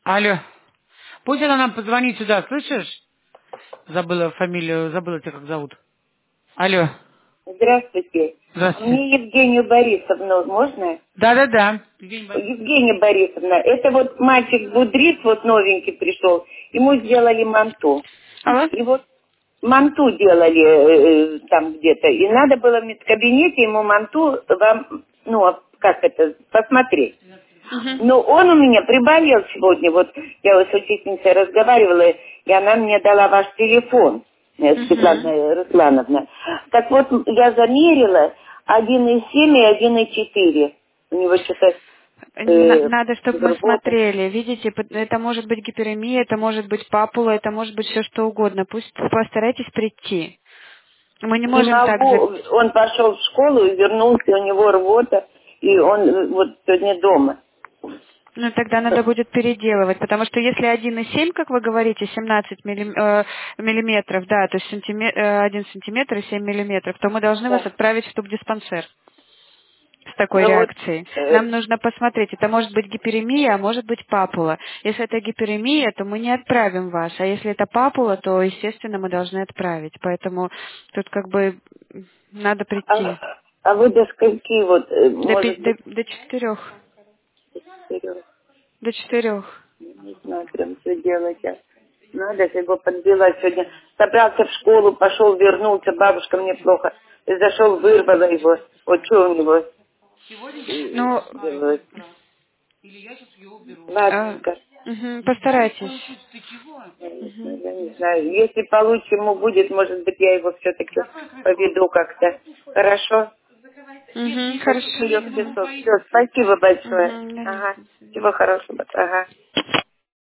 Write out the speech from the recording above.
Алло. Пусть она нам позвонит сюда, слышишь? Забыла фамилию, забыла тебя как зовут. Алло. Здравствуйте. Здравствуйте. Мне Евгению Борисовну можно? Да-да-да. Евгения Борисовна, это вот мальчик Будрис, вот новенький пришел, ему сделали манту. Алло? И вот манту делали там где-то, и надо было в медкабинете ему манту вам, ну, как это, посмотреть. Мгм. Но он у меня приболел сегодня, вот я вот с учительницей разговаривала, и она мне дала ваш телефон, Мгм. Светлана Руслановна. Так вот, я замерила 1,7 и 1,4. У него что-то Надо, чтобы мы работа. смотрели. Видите, это может быть гиперемия, это может быть папула, это может быть все что угодно. Пусть постарайтесь прийти. Мы не Не можем также... могу, он пошел в школу и вернулся, у него рвота, и он вот сегодня дома. Ну, тогда надо будет переделывать, потому что если 1,7, как вы говорите, 17 миллиметров, да, то есть 1 сантиметр и 7 миллиметров, то мы должны вас Да. отправить в тубдиспансер с такой Ну вот, реакцией. Нам нужно посмотреть, это может быть гиперемия, а может быть папула. Если это гиперемия, то мы не отправим вас, а если это папула, то, естественно, мы должны отправить. Поэтому тут как бы надо прийти а вы до скольки, вот, может быть, до 4. Серега? До 4. Не знаю, прям что делать. Надо же его подбила сегодня. Собрался в школу, пошел, вернулся, бабушка мне плохо. И зашел, вырвала его. Вот что у него Ну, делать. а, Ладненько. постарайтесь. Я не знаю. Если получше ему будет, может быть, я его все-таки поведу как-то. Хорошо? После Хорошо. 4 часов. Все, спасибо большое. Мгм, да, Ага. нет. Всего хорошего. Ага.